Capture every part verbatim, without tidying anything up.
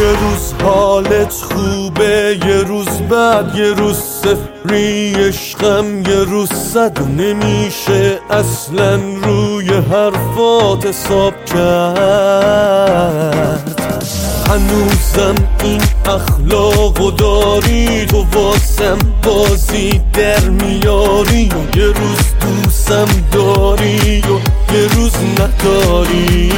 یه روز حالت خوبه، یه روز بعد، یه روز صفری عشقم، یه روز صد. نمیشه اصلا روی حرفات حساب کرد. هنوزم این اخلاقو داری، تو واسم بازی در میاری. و یه روز دوستم داری و یه روز نداری.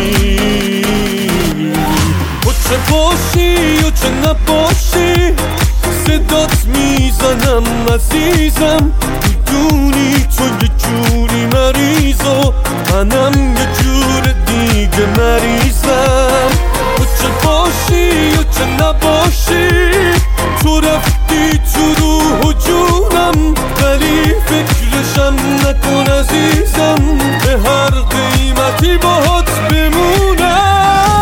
و چه باشی و چه نباشی صدات میزنم عزیزم. میدونی تو یه جوری مریض و منم یه جور دیگه مریضم. و چه باشی و چه نباشی تو رفتی تو روح و جونم، ولی فکرشم نکن عزیزم، به هر قیمتی باهات بمونم.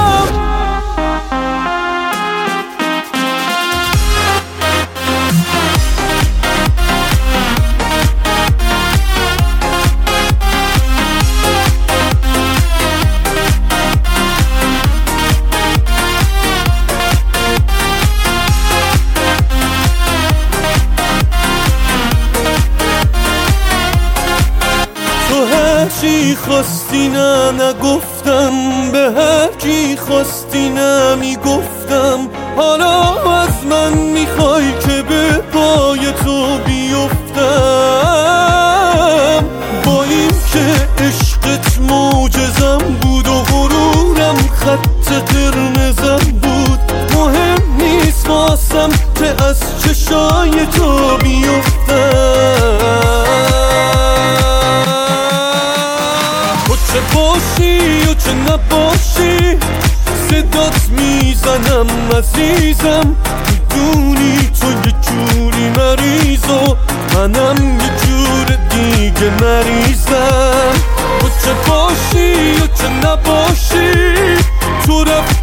چی خواستی نه نگفتم، به هر کی خواستی نمیگفتم. حالا از من میخوای که به پای تو بیفتم. با این که عشقت معجزم بود و غرورم خط قرمزم بود، مهم نیست واسم که از چشای تو بیفتم. چه باشی و چه نباشی صدات میزنم عزیزم. میدونی تو یه جوری مریض و منم یه جور دیگه مریضم. و چه باشی و چه نباشی تو رفت